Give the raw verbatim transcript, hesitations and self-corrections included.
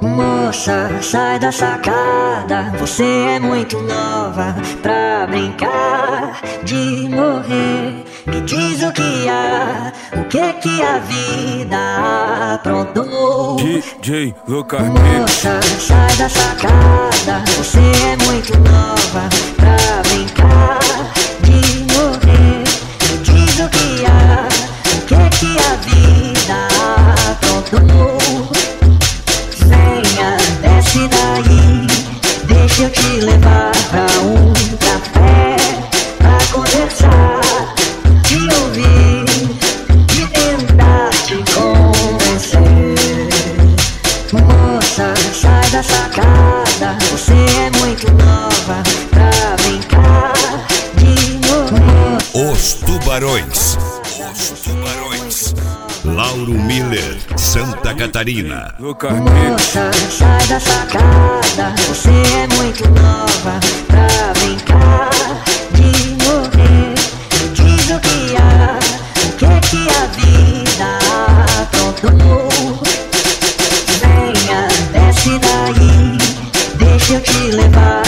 Moça, sai da sacada, você é muito nova pra brincar de morrer. Me diz o que há, o que que a vida aprontou. D J Lucas. Moça, sai da sacada, você é muito nova pra brincar de morrer. Me diz o que há, o que que a vida aprontou. Venha, desce daí, deixa eu te levar pra um café, pra conversar, te ouvir e tentar te convencer. Moça, sai da sacada, você é muito nova pra brincar de morrer. Os Tubarões. Os Tubarões. Lauro Miller, Santa Catarina. Moça, sai da sacada, você é muito nova pra brincar de morrer. Me diz o que há, o que que a vida aprontou. Venha, desce daí, deixa eu te levar